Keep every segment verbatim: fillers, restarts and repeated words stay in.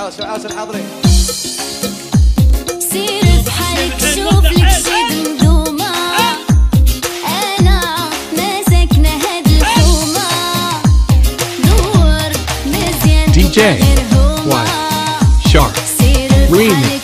الله شو عاش الحاضرين. سير بحالك شوف لك شي مدومة، أنا ماسكنا هاد الحومة، دور مزيان دي جي واي شارك ريميكس.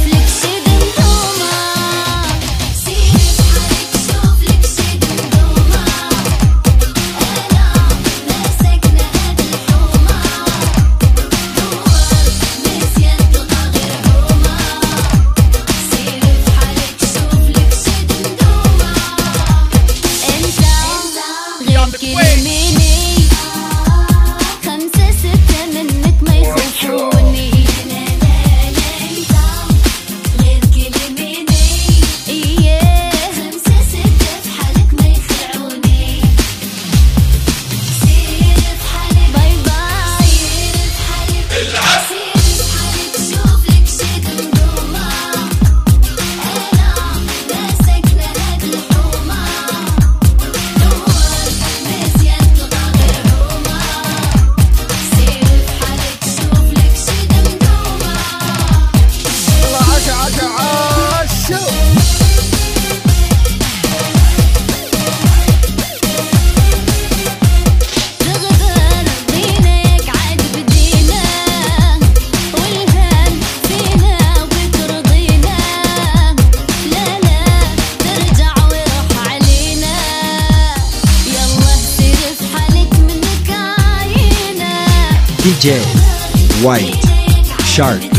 دي جي واي شارك.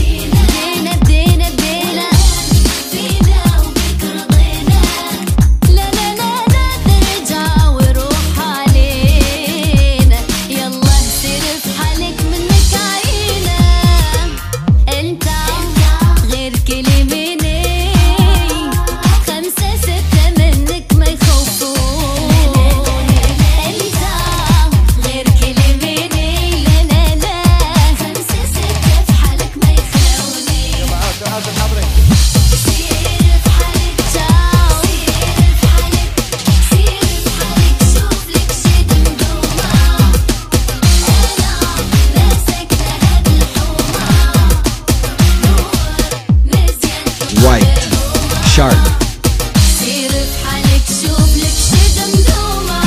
وايت شارك. سير بحالك شوف لك شي دمدومة،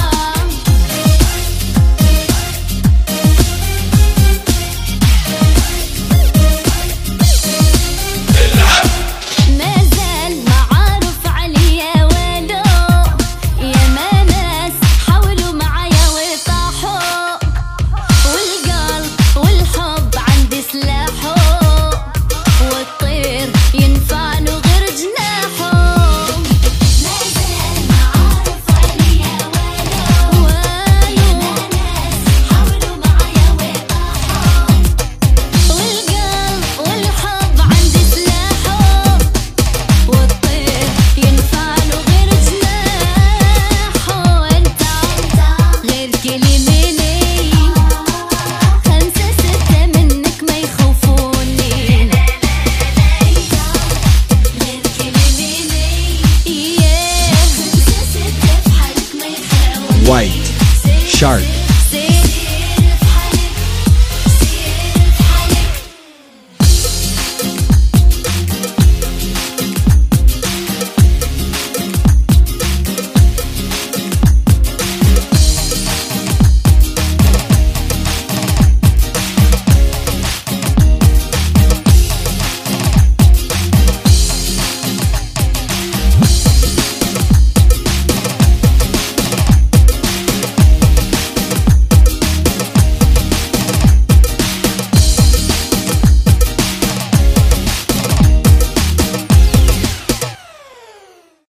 مازال معروف عليا والو، يا ما ناس حاولوا معايا وطاحوا، والقلب والحب عندي سلاحه، والطير ينفع له غير جناحه، مازال معروف عليا والو، والو ناس حاولوا معايا وطاحوا، والقلب والحب عندي سلاحه، والطير ينفع له غير جناحه، انت غير كلميني، خمسة ستة منك ما يخوفوني، وايت شارك.